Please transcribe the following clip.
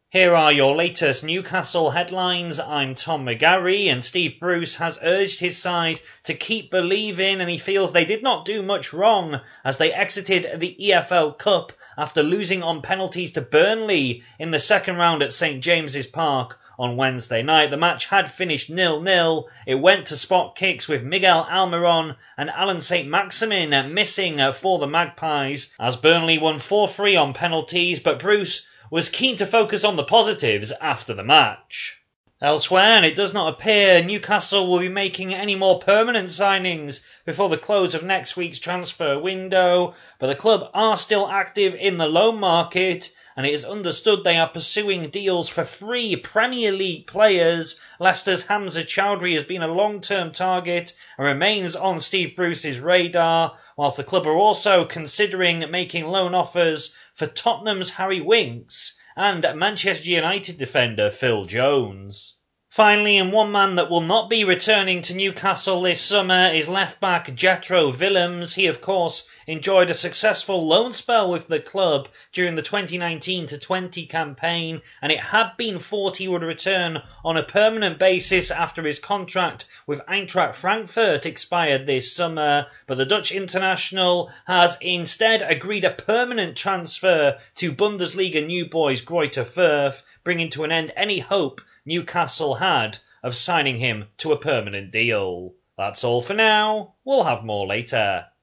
Here are your latest Newcastle headlines. I'm Tom McGarry, and Steve Bruce has urged his side to keep believing, and he feels they did not do much wrong as they exited the EFL Cup after losing on penalties to Burnley in the second round at St James's Park on Wednesday night. The match had finished 0-0. It went to spot kicks with Miguel Almiron and Alan St Maximin missing for the Magpies as Burnley won 4-3 on penalties, but Bruce was keen to focus on the positives after the match. Elsewhere, and it does not appear Newcastle will be making any more permanent signings before the close of next week's transfer window, but the club are still active in the loan market, and it is understood they are pursuing deals for 3 Premier League players. Leicester's Hamza Chowdhury has been a long-term target and remains on Steve Bruce's radar, whilst the club are also considering making loan offers for Tottenham's Harry Winks and Manchester United defender Phil Jones. Finally, and one man that will not be returning to Newcastle this summer is left-back Jetro Willems. He, of course, enjoyed a successful loan spell with the club during the 2019-20 campaign, and it had been thought he would return on a permanent basis after his contract with Eintracht Frankfurt expired this summer, but the Dutch international has instead agreed a permanent transfer to Bundesliga new boys Greuther Fürth, bringing to an end any hope Newcastle had of signing him to a permanent deal. That's all for now. We'll have more later.